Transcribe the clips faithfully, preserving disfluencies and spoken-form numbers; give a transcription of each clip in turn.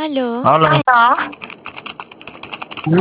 Aló. Hola. Sí.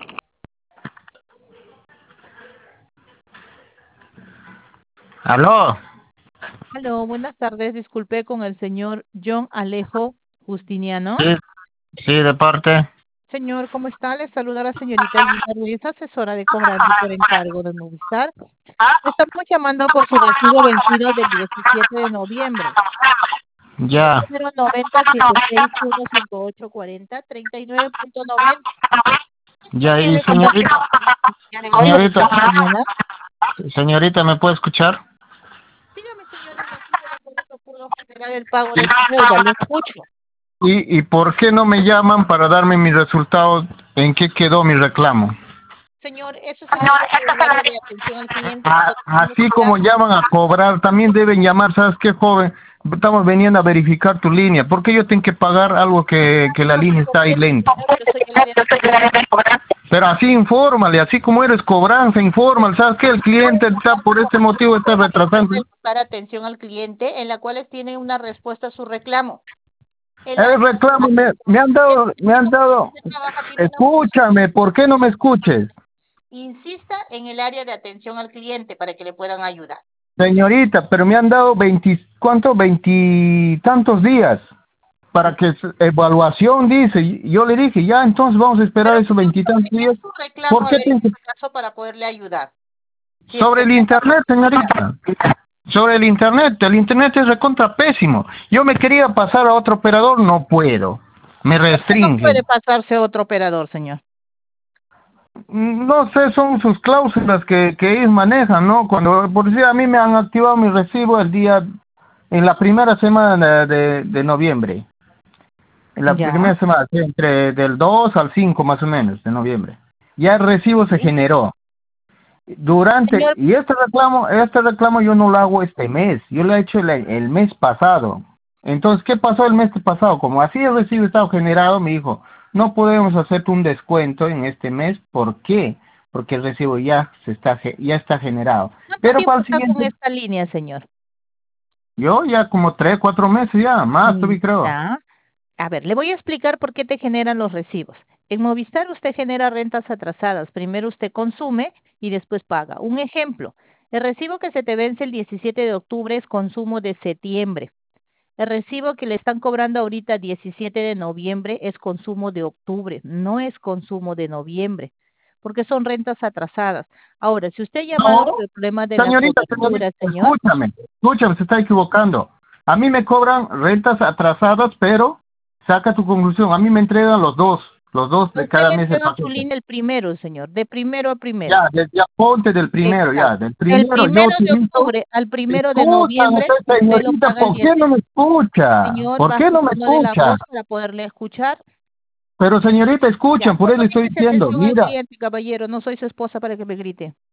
Aló. Aló, buenas tardes. Disculpe con el señor John Alejo Justiniano. Sí, sí, de parte. Señor, ¿cómo está? Le saluda la señorita Gina Ruiz, asesora de cobranza por encargo de Movistar. Le estamos llamando por su recibo vencido del diecisiete de noviembre. Ya. Número noventa setenta y seis uno cinco ocho cuarenta treinta y nueve punto noventa. Ya, y señorita. Señorita. Señorita, ¿me puede escuchar? Dígame, señor, el motivo de por qué no pudo generar el pago de su deuda. Lo escucho. ¿Y, ¿Y por qué no me llaman para darme mis resultados? ¿En qué quedó mi reclamo? Señor, eso es algo del área de atención al cliente. A- así como llaman a cobrar, también deben llamar. ¿Sabes qué, joven? Estamos veniendo a verificar tu línea. ¿Por qué yo tengo que pagar algo que, que la línea está ahí lenta? Yo soy el área de Pero así infórmale, así como eres cobranza, infórmale. ¿Sabes qué? El cliente está por este motivo está retrasando. Para atención al cliente, en la cual tiene una respuesta a su reclamo. El reclamo me, me han dado, me han dado. Escúchame, ¿por qué no me escuches? Insista en el área de atención al cliente para que le puedan ayudar. Señorita, pero me han dado veinte, ¿cuánto? Veintitantos días para que s- evaluación dice. Y yo le dije, ya, entonces vamos a esperar esos veintitantos días. Su reclamo, ¿Por a qué ver, tengo en que- este caso, para poderle ayudar. Si es Sobre que- el internet, señorita. Sobre el internet, el internet es recontra pésimo. Yo me quería pasar a otro operador, no puedo. Me No restringen. puede pasarse a otro operador, señor. No sé, son sus cláusulas que, que ellos manejan, ¿no? Cuando, por decir, a mí me han activado mi recibo el día, en la primera semana de, de noviembre. En la Ya. primera semana, sí, entre del dos al cinco más o menos de noviembre. Ya el recibo se generó. Durante, Señor, y este reclamo, este reclamo yo no lo hago este mes, yo lo he hecho el, el mes pasado. Entonces, ¿qué pasó el mes pasado? Como así el recibo estaba generado, me dijo, no podemos hacerte un descuento en este mes, ¿por qué? Porque el recibo ya se está ge- ya está generado. ¿cuánto Pero tiempo para el está con siguiente, esta línea, señor? yo ya como tres, cuatro meses ya, más tuve creo. Ya. A ver, le voy a explicar por qué te generan los recibos. En Movistar usted genera rentas atrasadas. Primero usted consume y después paga. Un ejemplo, el recibo que se te vence el diecisiete de octubre es consumo de septiembre. El recibo que le están cobrando ahorita diecisiete de noviembre es consumo de octubre, no es consumo de noviembre, porque son rentas atrasadas. Ahora, si usted ha llamado No, por el problema de la señorita, cobertura, señorita, señor, escúchame, escúchame, se está equivocando. A mí me cobran rentas atrasadas, pero saca tu conclusión, a mí me entregan los dos, los dos de usted cada le mes el entrega su paquete. línea el primero, señor, de primero a primero. Ya, de, ya ponte del primero, ya, Exacto. del Del primero yo primero de utilizo. octubre al primero de Escúchame, noviembre, pues, usted lo señorita, paga el ¿por qué no diez. me escucha? Señor, ¿Por qué baje no el me tono de la escucha? voz para poderle escuchar. Pero señorita, Ya, escuchen, por eso ¿cuánto le estoy tienes de diciendo, atención al mira, cliente, caballero? No soy su esposa para que me grite.